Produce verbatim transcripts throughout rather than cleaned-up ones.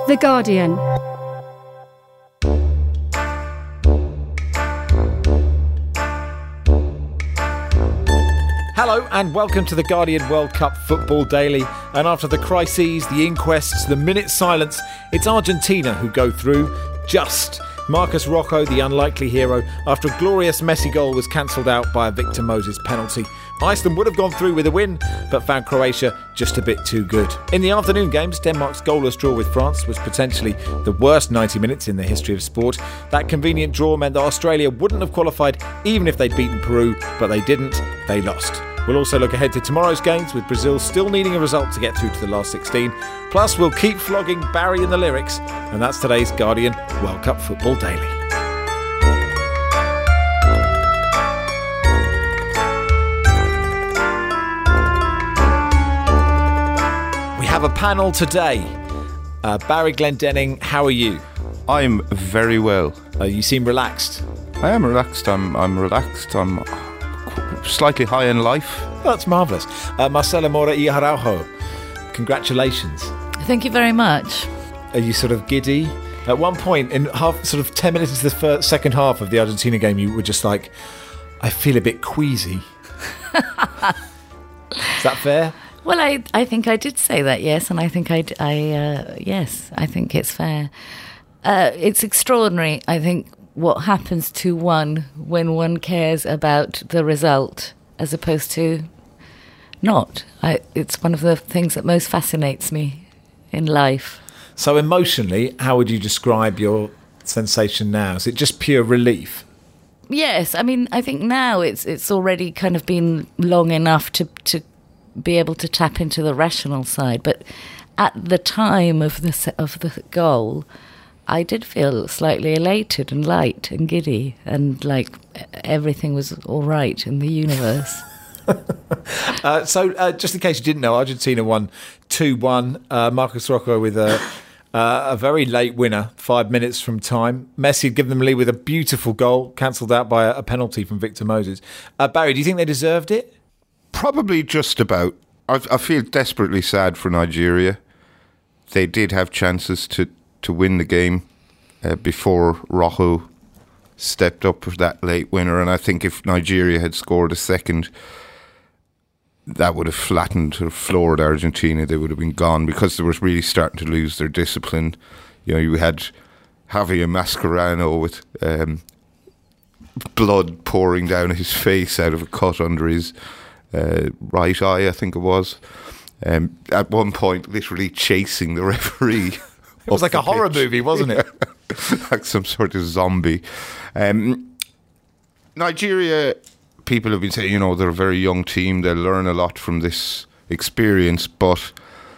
The Guardian. Hello and welcome to the Guardian World Cup Football Daily. And after the crises, the inquests, the minute silence, it's Argentina who go through just. Marcos Rojo, the unlikely hero, after a glorious Messi goal was cancelled out by a Victor Moses penalty. Iceland would have gone through with a win, but found Croatia just a bit too good. In the afternoon games, Denmark's goalless draw with France was potentially the worst ninety minutes in the history of sport. That convenient draw meant that Australia wouldn't have qualified even if they'd beaten Peru, but they didn't, they lost. We'll also look ahead to tomorrow's games, with Brazil still needing a result to get through to the last sixteen. Plus, we'll keep flogging Barry in the lyrics, and that's today's Guardian World Cup Football Daily. We have a panel today. Uh, Barry Glendenning, how are you? I'm very well. Uh, you seem relaxed. I am relaxed. I'm I'm relaxed. I'm slightly high in life. That's marvellous. Uh, Marcela Mora y Araujo, congratulations. Thank you very much. Are you sort of giddy? At one point, in half, sort of ten minutes into the first, second half of the Argentina game, you were just like, I feel a bit queasy. Is that fair? Well, I I think I did say that, yes, and I think I, I uh, yes, I think it's fair. Uh, it's extraordinary, I think, what happens to one when one cares about the result as opposed to not. I, it's one of the things that most fascinates me in life. So emotionally, how would you describe your sensation now? Is it just pure relief? Yes, I mean, I think now it's it's already kind of been long enough to to be able to tap into the rational side. But at the time of the of the goal, I did feel slightly elated and light and giddy and like everything was all right in the universe. uh, so uh, just in case you didn't know, Argentina won two one. Uh, Marcos Rojo with a, uh, a very late winner, five minutes from time. Messi had given them a lead with a beautiful goal, cancelled out by a, a penalty from Victor Moses. Uh, Barry, do you think they deserved it? Probably just about. I, I feel desperately sad for Nigeria. They did have chances to to win the game uh, before Rojo stepped up for that late winner, and I think if Nigeria had scored a second, that would have flattened or floored Argentina. They would have been gone because they were really starting to lose their discipline. You know, you had Javier Mascherano with um, blood pouring down his face out of a cut under his uh, right eye, I think it was. Um, at one point, literally chasing the referee. It was like a horror pitch. movie, wasn't it? Like some sort of zombie. Um, Nigeria, people have been saying, you know, they're a very young team. They'll learn a lot from this experience. But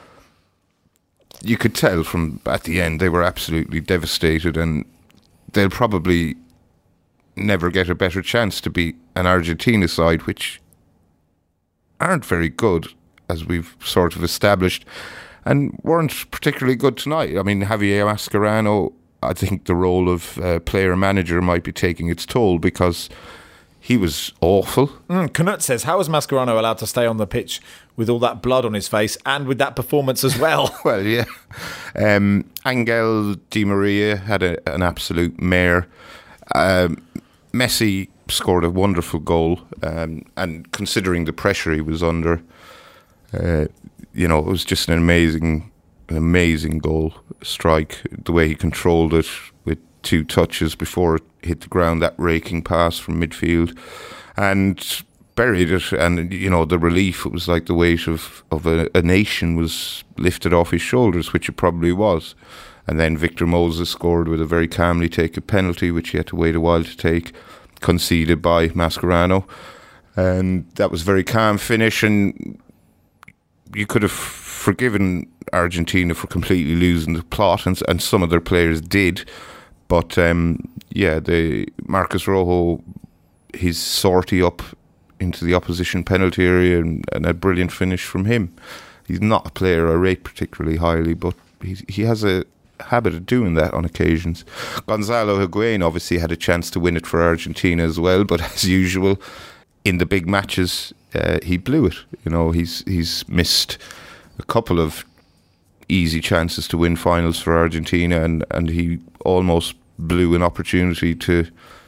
you could tell from at the end they were absolutely devastated, and they'll probably never get a better chance to beat an Argentina side, which aren't very good, as we've sort of established, and weren't particularly good tonight. I mean, Javier Mascherano, I think the role of uh, player-manager might be taking its toll because he was awful. Mm, Knut says, how was Mascherano allowed to stay on the pitch with all that blood on his face and with that performance as well? Well, yeah. Um, Angel Di Maria had a, an absolute mare. Um, Messi scored a wonderful goal, um, and considering the pressure he was under, uh, you know, it was just an amazing, an amazing goal strike. The way he controlled it with two touches before it hit the ground, that raking pass from midfield, and buried it. And, you know, the relief, it was like the weight of, of a, a nation was lifted off his shoulders, which it probably was. And then Victor Moses scored with a very calmly taken penalty, which he had to wait a while to take, conceded by Mascherano. And that was a very calm finish, and you could have forgiven Argentina for completely losing the plot, and, and some of their players did. But, um, yeah, the Marcos Rojo, his sortie up into the opposition penalty area, and, and a brilliant finish from him. He's not a player I rate particularly highly, but he, he has a habit of doing that on occasions. Gonzalo Higuain obviously had a chance to win it for Argentina as well, but as usual, in the big matches, uh, he blew it. You know, he's he's missed a couple of easy chances to win finals for Argentina, and, and he almost blew an opportunity to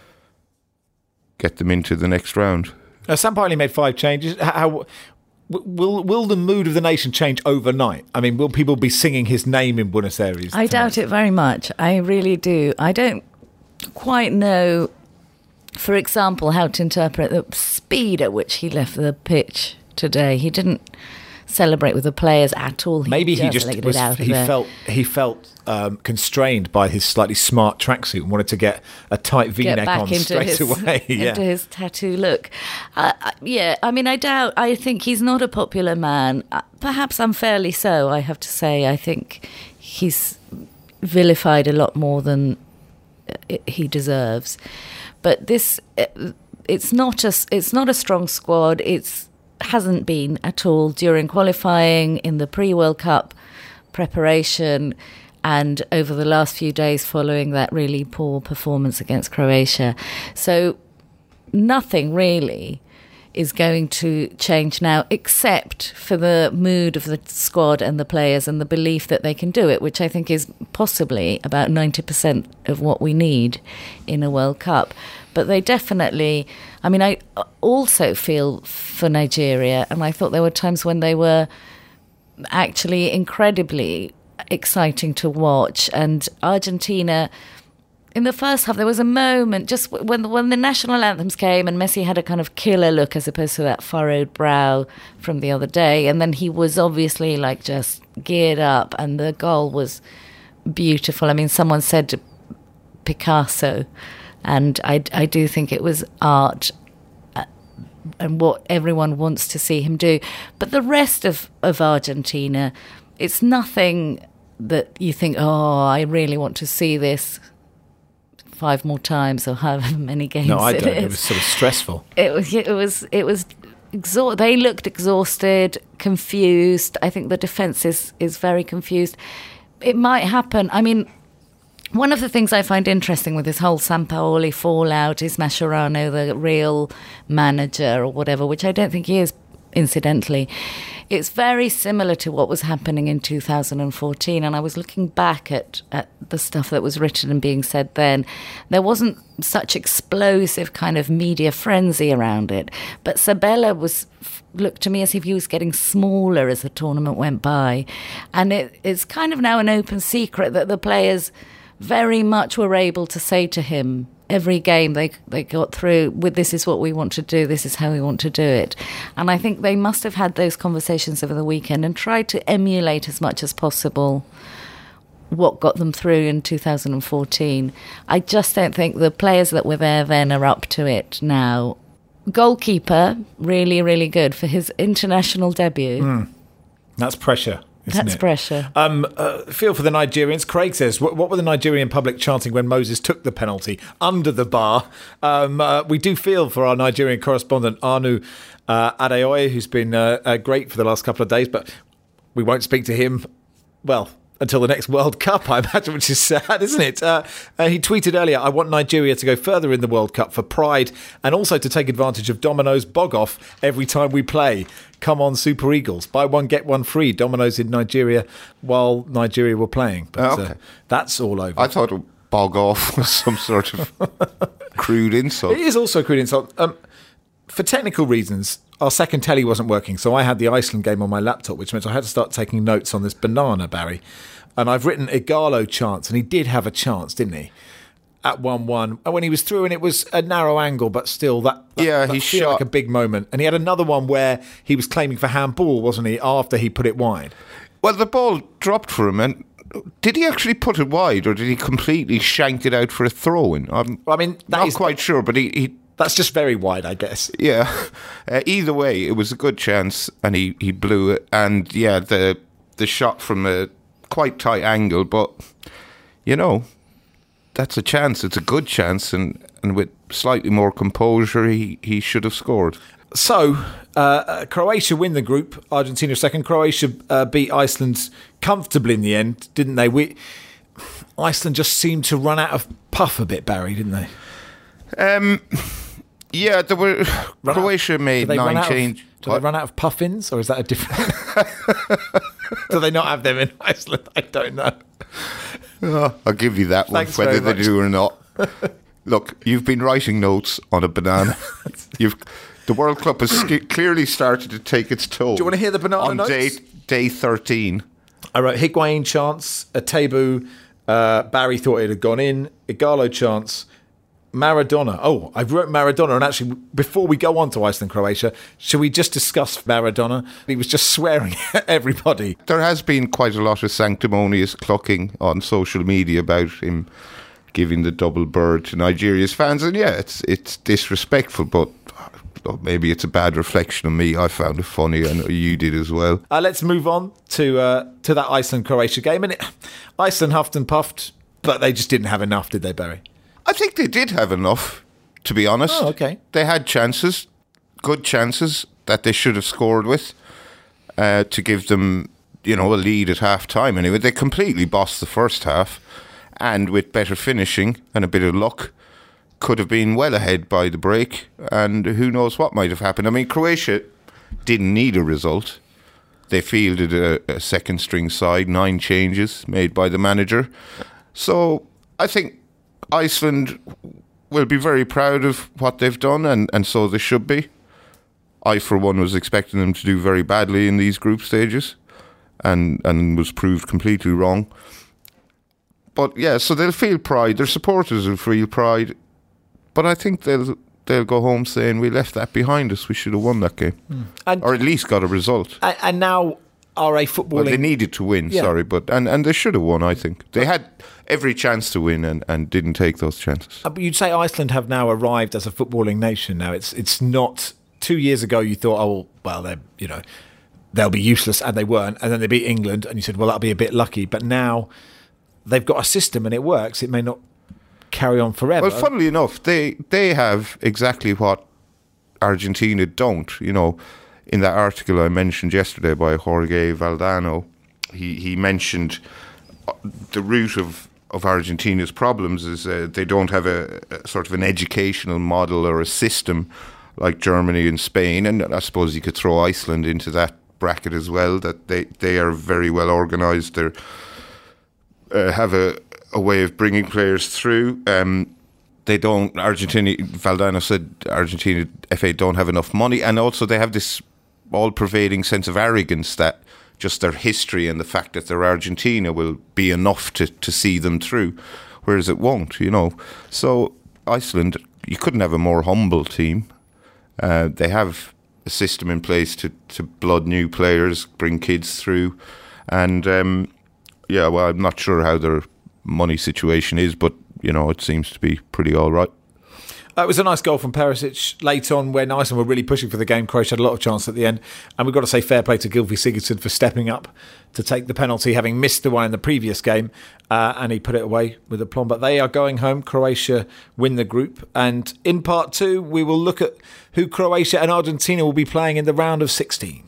get them into the next round. Uh, Sampaoli made five changes. How will will the mood of the nation change overnight? I mean, will people be singing his name in Buenos Aires? I tonight? doubt it very much. I really do. I don't quite know, for example, how to interpret the speed at which he left the pitch today. He didn't celebrate with the players at all. He Maybe just he just legged was, it out of he there. felt he felt um, constrained by his slightly smart tracksuit and wanted to get a tight Get V-neck back on into straight his, away. yeah. into his tattoo look. Uh, uh, yeah, I mean, I doubt. I think he's not a popular man. Uh, perhaps unfairly so. I have to say. I think he's vilified a lot more than it, he deserves. But this, it, it's not a it's not a strong squad. It's hasn't been at all during qualifying, in the pre-World Cup preparation, and over the last few days following that really poor performance against Croatia. So nothing really is going to change now, except for the mood of the squad and the players and the belief that they can do it, which I think is possibly about ninety percent of what we need in a World Cup. But they definitely, I mean, I also feel for Nigeria, and I thought there were times when they were actually incredibly exciting to watch. And Argentina, in the first half, there was a moment just when when the national anthems came and Messi had a kind of killer look as opposed to that furrowed brow from the other day. And then he was obviously like just geared up, and the goal was beautiful. I mean, someone said Picasso, and I, I do think it was art and what everyone wants to see him do. But the rest of, of Argentina, it's nothing that you think, oh, I really want to see this five more times or however many games No, I it don't. is. It was sort of stressful. It was, it was, it was exhaust. They looked exhausted, confused. I think the defence is, is very confused. It might happen. I mean, one of the things I find interesting with this whole Sampaoli fallout is Mascherano, the real manager or whatever, which I don't think he is, incidentally. It's very similar to what was happening in two thousand fourteen, and I was looking back at, at the stuff that was written and being said then. There wasn't such explosive kind of media frenzy around it, but Sabella was looked to me as if he was getting smaller as the tournament went by, and it, it's kind of now an open secret that the players very much were able to say to him every game they they got through with, this is what we want to do, this is how we want to do it. And I think they must have had those conversations over the weekend and tried to emulate as much as possible what got them through in two thousand fourteen. I just don't think the players that were there then are up to it now. Goalkeeper, really, really good for his international debut. Mm. That's pressure. Isn't That's it? pressure. Um, uh, feel for the Nigerians. Craig says, what, what were the Nigerian public chanting when Moses took the penalty under the bar? Um, uh, we do feel for our Nigerian correspondent, Anu uh, Adeoye, who's been uh, uh, great for the last couple of days, but we won't speak to him, well, until the next World Cup, I imagine, which is sad, isn't it? Uh, uh, he tweeted earlier, I want Nigeria to go further in the World Cup for pride and also to take advantage of Domino's bog-off every time we play. Come on, Super Eagles. Buy one, get one free. Domino's in Nigeria while Nigeria were playing. But Oh, okay. uh, that's all over. I thought bog off was some sort of crude insult. It is also a crude insult. Um, for technical reasons, our second telly wasn't working, so I had the Iceland game on my laptop, which meant I had to start taking notes on this banana, Barry. And I've written Igalo chance, and he did have a chance, didn't he? At one one, and when he was through, and it was a narrow angle, but still, that, that Yeah, that he feel shot- like a big moment. And he had another one where he was claiming for handball, wasn't he? After he put it wide. Well, the ball dropped for him, and did he actually put it wide, or did he completely shank it out for a throw-in? I'm I mean, that not is- quite sure, but he, he That's just very wide, I guess. yeah. Uh, either way, it was a good chance, and he, he blew it. And yeah, the the shot from a quite tight angle, but you know, that's a chance. It's a good chance, and, and with slightly more composure, he, he should have scored. So, uh, Croatia win the group. Argentina second. Croatia uh, beat Iceland comfortably in the end, didn't they? We Iceland just seemed to run out of puff a bit, Barry, didn't they? Um, yeah, there were Run Croatia out, made did they run nine out of- changes. Did they run out of puffins, or is that a different? Do they not have them in Iceland? I don't know. Oh, I'll give you that one, Thanks whether very they much. do or not. Look, you've been writing notes on a banana. You've the World Cup has sk- clearly started to take its toll. Do you want to hear the banana on notes? day day thirteen? I wrote Higuain chance, a Tebu. Uh, Barry thought it had gone in. Igalo chance. Maradona. Oh, I wrote Maradona. And actually, before we go on to Iceland-Croatia, should we just discuss Maradona? He was just swearing at everybody. There has been quite a lot of sanctimonious clucking on social media about him giving the double bird to Nigeria's fans. And yeah, it's it's disrespectful, but maybe it's a bad reflection of me. I found it funny. I know you did as well. Uh, let's move on to uh, to that Iceland-Croatia game. And it, Iceland huffed and puffed, but they just didn't have enough, did they, Barry? I think they did have enough, to be honest. Oh, okay. They had chances, good chances that they should have scored with uh, to give them, you know, a lead at half time. Anyway, they completely bossed the first half, and with better finishing and a bit of luck, could have been well ahead by the break, and who knows what might have happened. I mean, Croatia didn't need a result. They fielded a, a second string side, nine changes made by the manager. So I think Iceland will be very proud of what they've done, and, and so they should be. I, for one, was expecting them to do very badly in these group stages, and, and was proved completely wrong. But yeah, so they'll feel pride. Their supporters will feel pride. But I think they'll they'll go home saying, we left that behind us. We should have won that game. Mm. And, or at least got a result. And, and now are a footballing... Well, they needed to win, yeah. sorry. but and, and they should have won, I think. They had every chance to win and, and didn't take those chances. Uh, but you'd say Iceland have now arrived as a footballing nation now. It's it's not... Two years ago, you thought, oh, well, they're, you know, they'll be useless, and they weren't. And then they beat England, and you said, well, that'll be a bit lucky. But now they've got a system, and it works. It may not carry on forever. Well, funnily enough, they they have exactly what Argentina don't. You know, in that article I mentioned yesterday by Jorge Valdano, he, he mentioned the root of, of Argentina's problems is uh, they don't have a, a sort of an educational model or a system like Germany and Spain, and I suppose you could throw Iceland into that bracket as well, that they, they are very well organised. They uh, have a, a way of bringing players through. Um, they don't, Argentina, Valdano said Argentina F A don't have enough money, and also they have this all-pervading sense of arrogance that just their history and the fact that they're Argentina will be enough to, to see them through, whereas it won't, you know. So Iceland, you couldn't have a more humble team. Uh, they have a system in place to, to blood new players, bring kids through. And, um, yeah, well, I'm not sure how their money situation is, but, you know, it seems to be pretty all right. Uh, it was a nice goal from Perisic late on when Iceland were really pushing for the game. Croatia had a lot of chance at the end. And we've got to say fair play to Gylfi Sigurdsson for stepping up to take the penalty, having missed the one in the previous game. Uh, and he put it away with aplomb. But they are going home. Croatia win the group. And in part two, we will look at who Croatia and Argentina will be playing in the round of sixteen.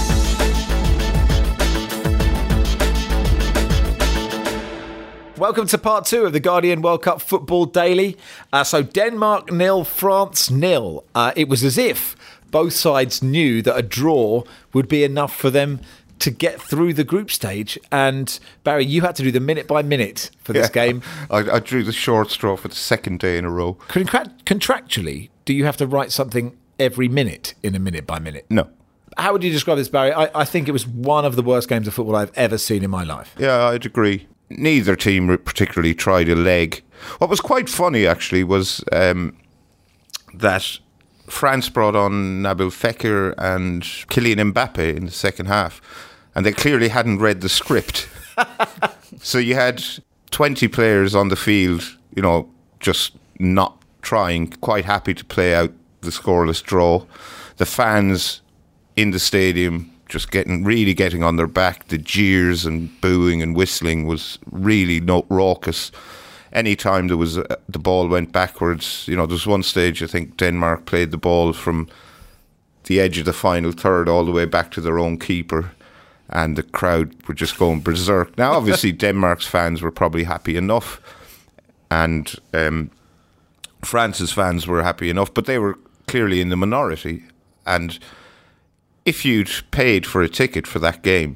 Welcome to part two of the Guardian World Cup Football Daily. Uh, so Denmark nil, France nil. Uh, it was as if both sides knew that a draw would be enough for them to get through the group stage. And Barry, you had to do the minute by minute for this Yeah. game. I, I drew the short straw for the second day in a row. Contra- contractually, do you have to write something every minute in a minute by minute? No. How would you describe this, Barry? I, I think it was one of the worst games of football I've ever seen in my life. Yeah, I'd agree. Neither team particularly tried a leg. What was quite funny, actually, was um, that France brought on Nabil Fekir and Kylian Mbappe in the second half, and they clearly hadn't read the script. So you had twenty players on the field, you know, just not trying, quite happy to play out the scoreless draw. The fans in the stadium just getting really getting on their back. The jeers and booing and whistling was really no, raucous. Anytime there was a, the ball went backwards, you know, there was one stage I think Denmark played the ball from the edge of the final third all the way back to their own keeper, and the crowd were just going berserk. Now, obviously, Denmark's fans were probably happy enough, and um, France's fans were happy enough, but they were clearly in the minority. And if you'd paid for a ticket for that game,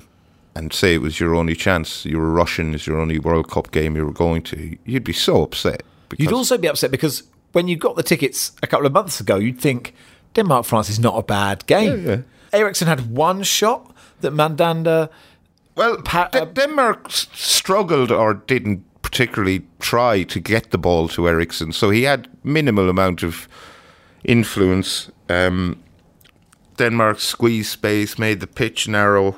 and say it was your only chance, you were Russian, it's your only World Cup game you were going to, you'd be so upset. You'd also be upset because when you got the tickets a couple of months ago, you'd think Denmark-France is not a bad game. Yeah, yeah. Eriksson had one shot that Mandanda... Well, pa- D- uh, Denmark s- struggled or didn't particularly try to get the ball to Eriksson, so he had minimal amount of influence. Um, Denmark squeezed space, made the pitch narrow.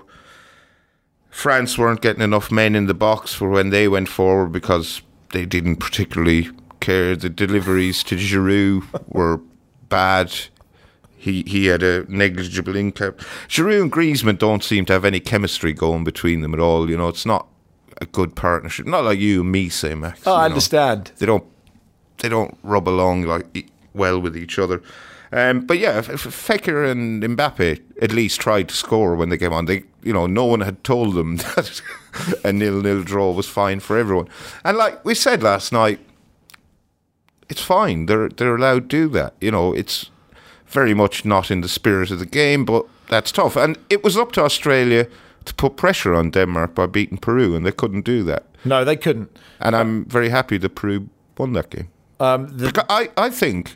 France weren't getting enough men in the box for when they went forward because they didn't particularly care. The deliveries to Giroud were bad. He he had a negligible income. Giroud and Griezmann don't seem to have any chemistry going between them at all. You know, it's not a good partnership. Not like you and me, say, Max. Oh, I you know. understand. They don't they don't rub along like e- well with each other. Um, but yeah, if, if Fekir and Mbappe at least tried to score when they came on, they you know no one had told them that a nil-nil draw was fine for everyone. And like we said last night, it's fine. They're they're allowed to do that. You know, it's very much not in the spirit of the game, but that's tough. And it was up to Australia to put pressure on Denmark by beating Peru, and they couldn't do that. No, they couldn't. And I'm very happy that Peru won that game. Um, the, Because I, I think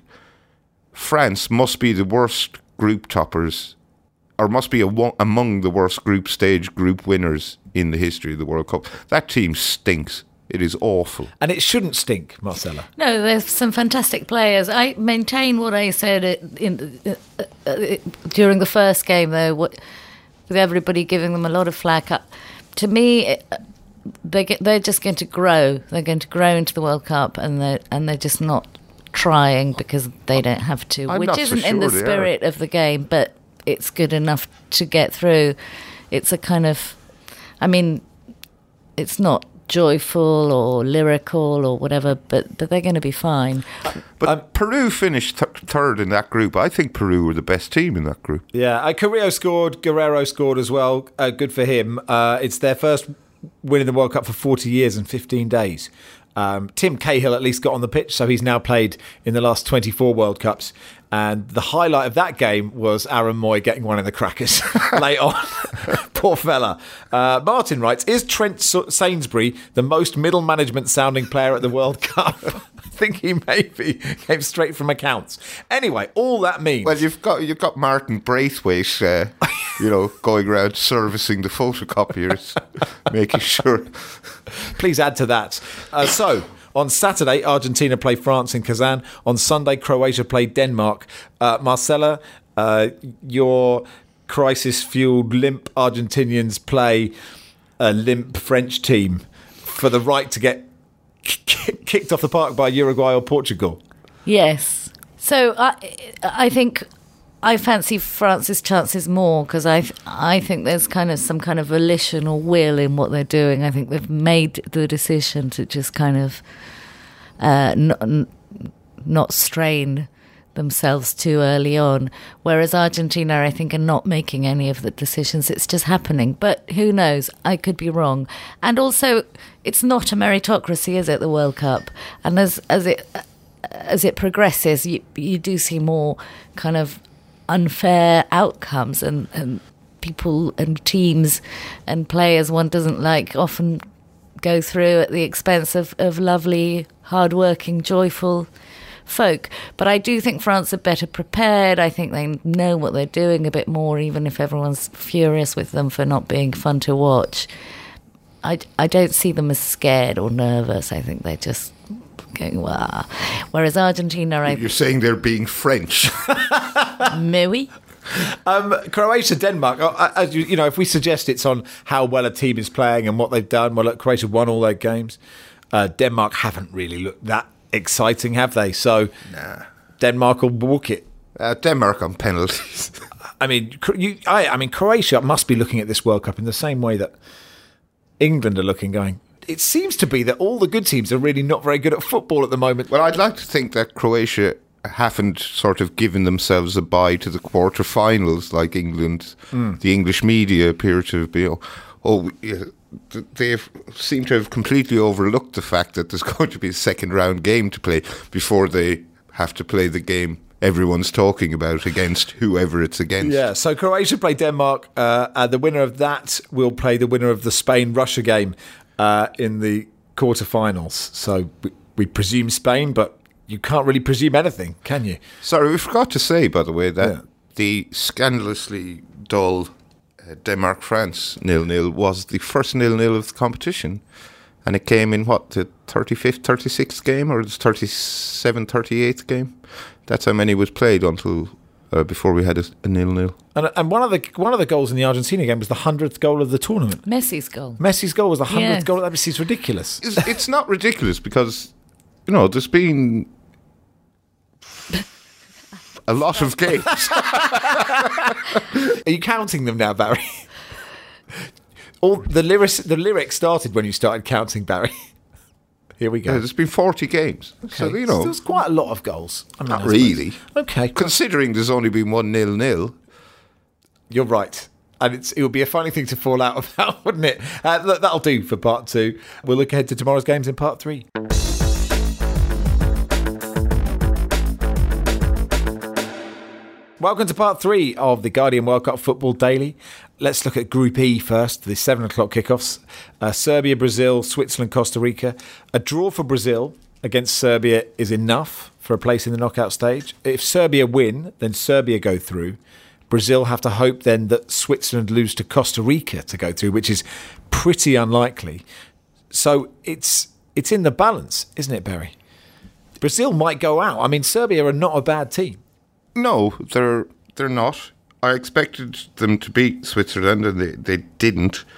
France must be the worst group toppers, or must be a, among the worst group stage group winners in the history of the World Cup. That team stinks. It is awful. and it shouldn't stink, Marcella. No, there's some fantastic players. I maintain what I said in, uh, uh, during the first game, though, what, with everybody giving them a lot of flack. Uh, to me, it, they get, they're just going to grow. They're going to grow into the World Cup, and they're, and they're just not trying because they don't have to, I'm which not so isn't in the sure they spirit of the game, but it's good enough to get through. It's a kind of, I mean, it's not joyful or lyrical or whatever, but, but they're going to be fine. But Um, Peru finished th- third in that group. I think Peru were the best team in that group. Yeah, uh, Carrillo scored, Guerrero scored as well. Uh, good for him. Uh, it's their first win in the World Cup for forty years and fifteen days. Um, Tim Cahill at least got on the pitch, so he's now played in the last twenty-four World Cups. And the highlight of that game was Aaron Moy getting one in the crackers late on. Poor fella. Uh, Martin writes, is Trent Sainsbury the most middle management sounding player at the World Cup? I think he maybe came straight from accounts. Anyway, all that means... Well, you've got you've got Martin Braithwaite, uh, you know, going around servicing the photocopiers, making sure... Please add to that. Uh, so, on Saturday, Argentina play France in Kazan. On Sunday, Croatia play Denmark. Uh, Marcella, uh, your crisis-fueled limp Argentinians play a limp French team for the right to get k- kicked off the park by Uruguay or Portugal. Yes. So I, I think I fancy France's chances more because I, I think there's kind of some kind of volition or will in what they're doing. I think they've made the decision to just kind of uh, not, not strain themselves too early on, whereas Argentina, I think, are not making any of the decisions. It's just happening. But who knows? I could be wrong. And also, it's not a meritocracy, is it, the World Cup? And as as it as it progresses, you you do see more kind of unfair outcomes, and, and people and teams and players one doesn't like often go through at the expense of, of lovely, hard-working, joyful folk. But I do think France are better prepared. I think they know what they're doing a bit more, even if everyone's furious with them for not being fun to watch. I, I don't see them as scared or nervous. I think they're just going, wow. Whereas Argentina, I... You're saying they're being French. Muy. Um, Croatia, Denmark. uh, As you, you know, if we suggest it's on how well a team is playing and what they've done, well, look, Croatia won all their games. Uh, Denmark haven't really looked that exciting, have they? So, Nah. Denmark will walk it. Uh, Denmark on penalties. I mean, Cro- you, I, I mean, Croatia must be looking at this World Cup in the same way that England are looking, going, it seems to be that all the good teams are really not very good at football at the moment. Well, I'd like to think that Croatia haven't sort of given themselves a bye to the quarterfinals like England. Mm. The English media appear to be, oh, oh yeah, they seem to have completely overlooked the fact that there's going to be a second round game to play before they have to play the game everyone's talking about against whoever it's against. Yeah, so Croatia play Denmark, uh, and the winner of that will play the winner of the Spain-Russia game uh, in the quarterfinals. So we, we presume Spain, but you can't really presume anything, can you? Sorry, we forgot to say, by the way, that Yeah. the scandalously dull uh, Denmark-France nil-nil was the first nil-nil of the competition. And it came in, what, the thirty-fifth, thirty-sixth game, or the thirty-seventh, thirty-eighth game? That's how many was played until uh, before we had a, a nil-nil. And, and one of the one of the goals in the Argentina game was the hundredth goal of the tournament. Messi's goal. Messi's goal was the hundredth Yes. goal. That is ridiculous. It's, it's not ridiculous because, you know, there's been a lot of games. Are you counting them now, Barry? All the lyrics, the lyrics started when you started counting, Barry. Here we go. Yeah, there's been forty games. So, you know, there's quite a lot of goals. I mean, not I suppose. really. Okay, Considering there's only been one nil-nil. you're right. And it's, it would be a funny thing to fall out about, wouldn't it? Uh, look, that'll do for part two. We'll look ahead to tomorrow's games in part three. Welcome to part three of the Guardian World Cup Football Daily. Let's look at Group E first, the seven o'clock kickoffs. Uh, Serbia, Brazil, Switzerland, Costa Rica. A draw for Brazil against Serbia is enough for a place in the knockout stage. If Serbia win, then Serbia go through. Brazil have to hope then that Switzerland lose to Costa Rica to go through, which is pretty unlikely. So it's it's in the balance, isn't it, Barry? Brazil might go out. I mean, Serbia are not a bad team. No, they're they're not. I expected them to beat Switzerland, and they, they didn't.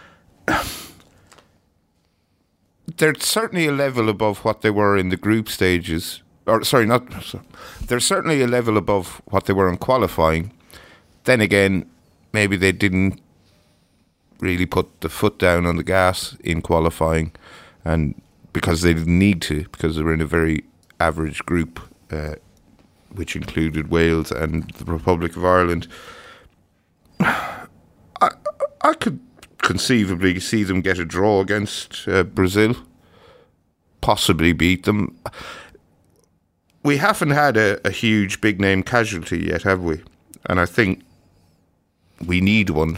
They're certainly a level above what they were in the group stages. Or sorry, not. Sorry. They're certainly a level above what they were in qualifying. Then again, maybe they didn't really put the foot down on the gas in qualifying, and because they didn't need to, because they were in a very average group. Uh, which included Wales and the Republic of Ireland. I I could conceivably see them get a draw against uh, Brazil, possibly beat them. We haven't had a, a huge big-name casualty yet, have we? And I think we need one.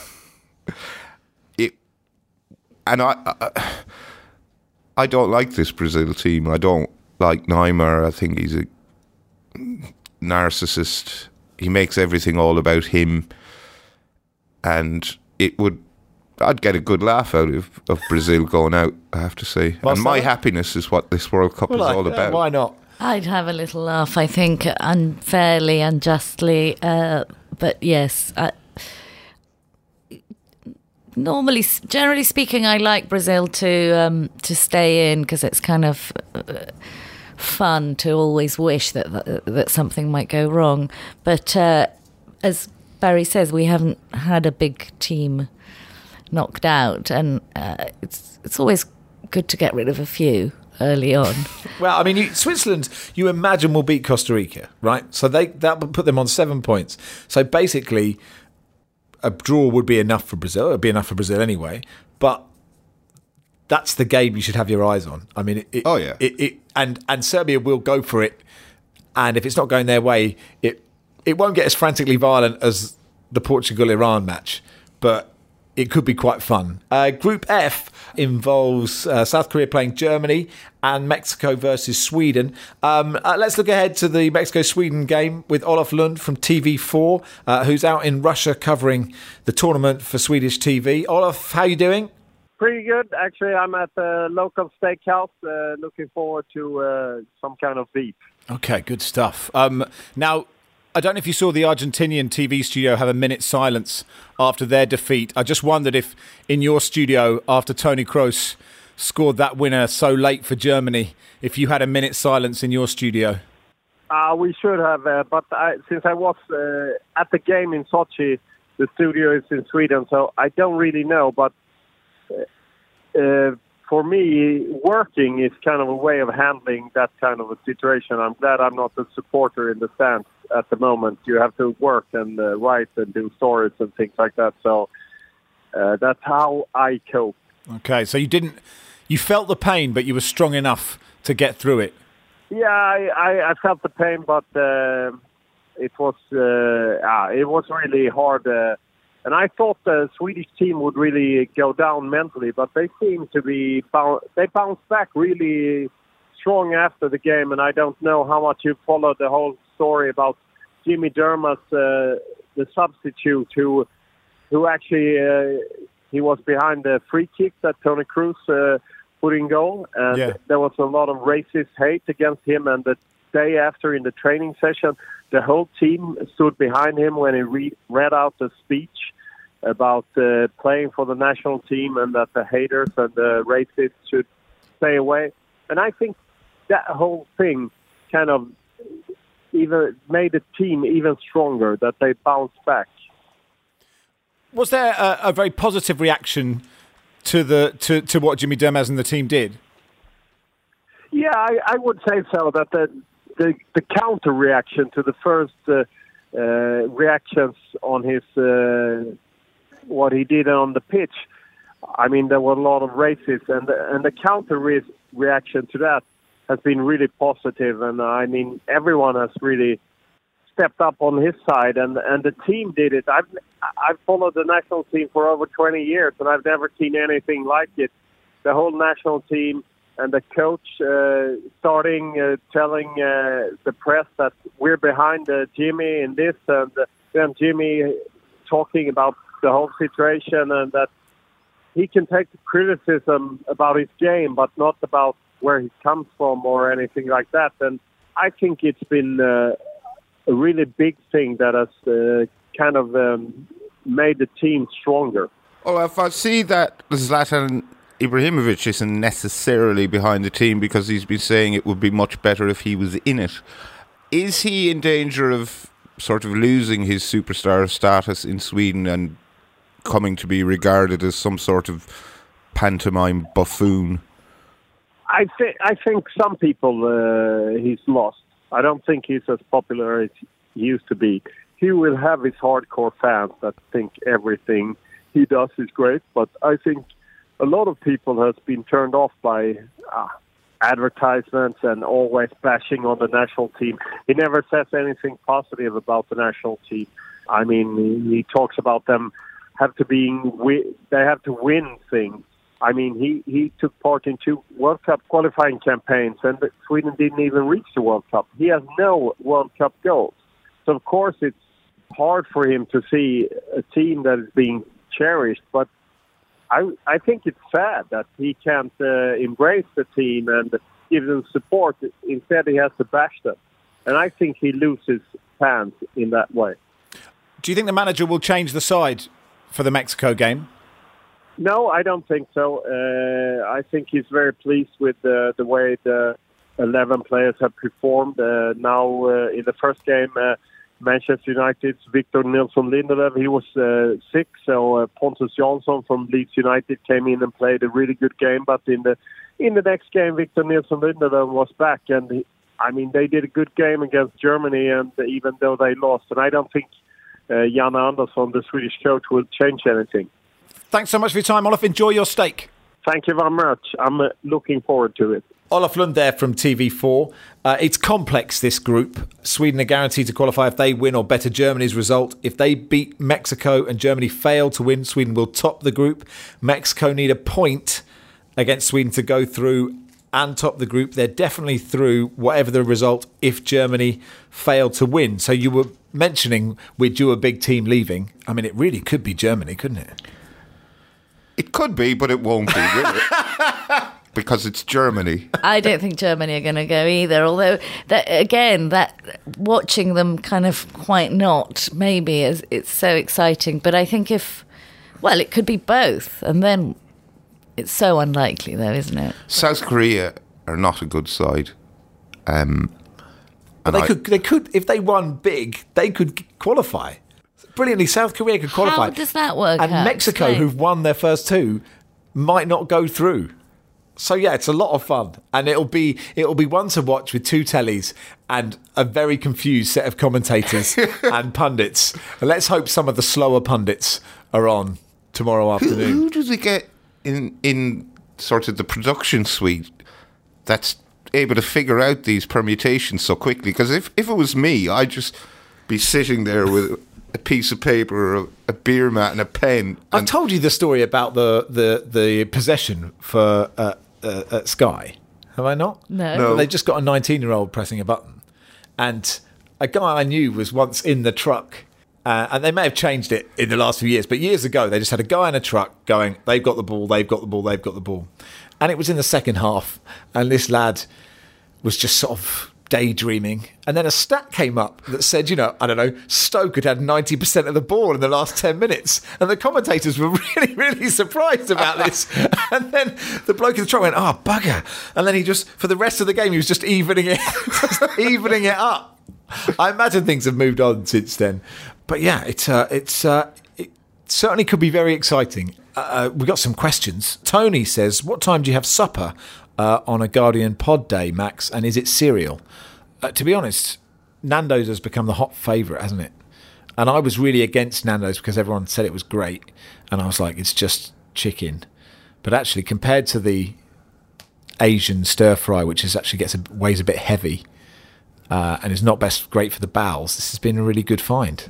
it, and I, I, I don't like this Brazil team. I don't like Neymar. I think he's a narcissist. He makes everything all about him, and it would I'd get a good laugh out of, of Brazil going out, I have to say. Marcelo? And my happiness is what this World Cup Well, is I- all yeah, about. why not? I'd have a little laugh, I think, unfairly, unjustly. Uh, but yes, I, normally, generally speaking, I like Brazil to um, to stay in because it's kind of uh, fun to always wish that, that that something might go wrong. But uh, as Barry says, we haven't had a big team knocked out, and uh, it's it's always good to get rid of a few early on. Well, I mean, you, Switzerland, you imagine will beat Costa Rica, right? So they that would put them on seven points. So basically, a draw would be enough for Brazil. It would be enough for Brazil anyway. But that's the game you should have your eyes on. I mean, it, it, Oh, yeah. it, it and and Serbia will go for it. And if it's not going their way, it it won't get as frantically violent as the Portugal-Iran match, but it could be quite fun. Uh, Group F involves uh, South Korea playing Germany and Mexico versus Sweden. Um, uh, let's look ahead to the Mexico-Sweden game with Olof Lund from T V four, uh, who's out in Russia covering the tournament for Swedish T V. Olof, how you doing? Pretty good. Actually, I'm at the local steakhouse, uh, looking forward to uh, some kind of beef. Okay, good stuff. Um, now, I don't know if you saw the Argentinian T V studio have a minute's silence after their defeat. I just wondered if in your studio, after Toni Kroos scored that winner so late for Germany, if you had a minute's silence in your studio. Uh, we should have, uh, but I, since I was uh, at the game in Sochi, the studio is in Sweden, so I don't really know. But uh, uh, for me, working is kind of a way of handling that kind of a situation. I'm glad I'm not a supporter in the stands at the moment. You have to work and uh, write and do stories and things like that. So uh, that's how I cope. Okay, so you didn't, you felt the pain, but you were strong enough to get through it. Yeah, I, I, I felt the pain, but uh, it was uh, ah, it was really hard. Uh, and I thought the Swedish team would really go down mentally, but they seem to be boun- they bounced back really strong after the game. And I don't know how much you followed the whole story about Jimmy Dermott, uh, the substitute, who who actually uh, he was behind the free kick that Toni Kroos uh, put in goal, and yeah. there was a lot of racist hate against him. And the day after, in the training session, the whole team stood behind him when he re- read out the speech about uh, playing for the national team and that the haters and the racists should stay away. And I think that whole thing kind of even made the team even stronger, that they bounced back. Was there a, a very positive reaction to the to, to what Jimmy Dermaz and the team did? Yeah, I, I would say so. That the the, the counter reaction to the first uh, uh, reactions on his uh, what he did on the pitch. I mean, there were a lot of racists, and the, and the counter re- reaction to that has been really positive. And I mean, everyone has really stepped up on his side, and and the team did it. I've I've followed the national team for over twenty years, and I've never seen anything like it. The whole national team and the coach uh, starting uh, telling uh, the press that we're behind uh, Jimmy in this, and then Jimmy talking about the whole situation and that he can take criticism about his game, but not about where he comes from or anything like that. And I think it's been uh, a really big thing that has uh, kind of um, made the team stronger. Well, if I see that Zlatan Ibrahimovic isn't necessarily behind the team because he's been saying it would be much better if he was in it, is he in danger of sort of losing his superstar status in Sweden and coming to be regarded as some sort of pantomime buffoon? I think I think some people uh, he's lost. I don't think he's as popular as he used to be. He will have his hardcore fans that think everything he does is great, but I think a lot of people has been turned off by uh, advertisements and always bashing on the national team. He never says anything positive about the national team. I mean, he talks about them have to be they have to win things. I mean, he, he took part in two World Cup qualifying campaigns, and Sweden didn't even reach the World Cup. He has no World Cup goals. So, of course, it's hard for him to see a team that is being cherished. But I, I think it's sad that he can't uh, embrace the team and give them support. Instead, he has to bash them. And I think he loses fans in that way. Do you think the manager will change the side for the Mexico game? No, I don't think so. Uh, I think he's very pleased with uh, the way the eleven players have performed. Uh, now, uh, in the first game, uh, Manchester United's Victor Nilsson Lindelöf, he was uh, sick, so uh, Pontus Jansson from Leeds United came in and played a really good game. But in the in the next game, Victor Nilsson Lindelöf was back, and he, I mean, they did a good game against Germany, and even though they lost, and I don't think uh, Jan Andersson, the Swedish coach, will change anything. Thanks so much for your time, Olof. Enjoy your steak. Thank you very much. I'm uh, looking forward to it. Olof Lund there from T V four. Uh, it's complex, this group. Sweden are guaranteed to qualify if they win or better Germany's result. If they beat Mexico and Germany fail to win, Sweden will top the group. Mexico need a point against Sweden to go through and top the group. They're definitely through, whatever the result, if Germany fail to win. So you were mentioning we're due a big team leaving. I mean, it really could be Germany, couldn't it? It could be, but it won't be, will it? Because it's Germany. I don't think Germany are going to go either. Although, that, again, that watching them kind of quite not, maybe, is it's so exciting. But I think if, well, it could be both. And then it's so unlikely, though, isn't it? South Korea are not a good side. Um, but they I, could, they could, if they won big, they could qualify. Brilliantly, South Korea could qualify. How does that work and out? Mexico, Explain. who've won their first two, might not go through. So yeah, it's a lot of fun, and it'll be it'll be one to watch with two tellies and a very confused set of commentators and pundits. And let's hope some of the slower pundits are on tomorrow afternoon. Who, who does it get in in sort of the production suite that's able to figure out these permutations so quickly. Because if, if it was me, I'd just be sitting there with a piece of paper, a, a beer mat, and a pen. I've told you the story about the the, the possession for uh, uh, at Sky. Have I not? No. No. They just got a nineteen-year-old pressing a button, and a guy I knew was once in the truck. Uh, and they may have changed it in the last few years, but years ago they just had a guy in a truck going, they've got the ball, they've got the ball, they've got the ball. And it was in the second half, and this lad was just sort of daydreaming. And then a stat came up that said, you know, I don't know, Stoke had had ninety percent of the ball in the last ten minutes. And the commentators were really, really surprised about this. And then the bloke in the truck went, oh, bugger. And then he just, for the rest of the game, he was just evening it, just evening it up. I imagine things have moved on since then. But yeah, it's uh, it's uh, it certainly could be very exciting. Uh, we've got some questions. Tony says, what time do you have supper uh, on a Guardian pod day, Max? And is it cereal? Uh, to be honest, Nando's has become the hot favourite, hasn't it? And I was really against Nando's because everyone said it was great. And I was like, it's just chicken. But actually, compared to the Asian stir fry, which is actually gets a, weighs a bit heavy uh, and is not best great for the bowels, this has been a really good find.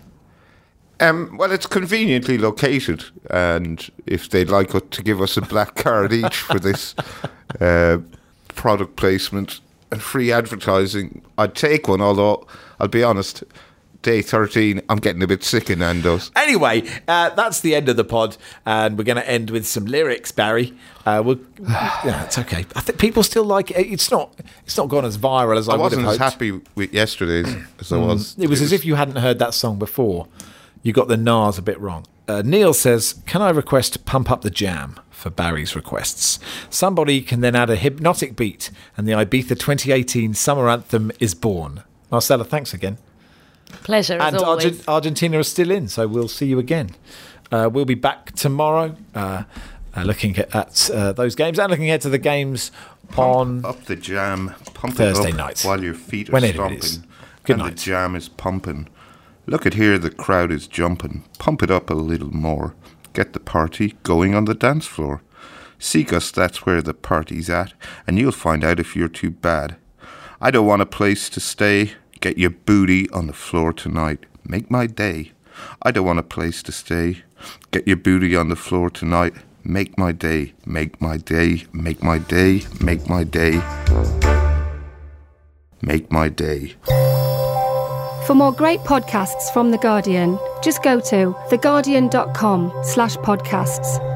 Um, well, it's conveniently located, and if they'd like to give us a black card each for this uh, product placement and free advertising, I'd take one, although, I'll be honest, day thirteen, I'm getting a bit sick of Nando's. Anyway, uh, that's the end of the pod, and we're going to end with some lyrics, Barry. Uh, we'll, yeah, it's okay. I think people still like it. It's not It's not gone as viral as I, I would wasn't have as hoped. happy with yesterday's as I was. It was as if you hadn't heard that song before. You got the Nas a bit wrong. Uh, Neil says, can I request Pump Up the Jam for Barry's requests? Somebody can then add a hypnotic beat and the Ibiza twenty eighteen summer anthem is born. Marcella, thanks again. Pleasure, as and always. Argent- Argentina is still in, so we'll see you again. Uh, we'll be back tomorrow uh, uh, looking at, at uh, those games and looking ahead to the games on Pump up the jam, pump Thursday it up night. while your feet are Whenever stomping. it is. Good and night. The jam is pumping. Look at here, the crowd is jumping. Pump it up a little more. Get the party going on the dance floor. Seek us, that's where the party's at, and you'll find out if you're too bad. I don't want a place to stay. Get your booty on the floor tonight. Make my day. I don't want a place to stay. Get your booty on the floor tonight. Make my day. Make my day. Make my day. Make my day. Make my day. For more great podcasts from The Guardian, just go to theguardian.com slash podcasts.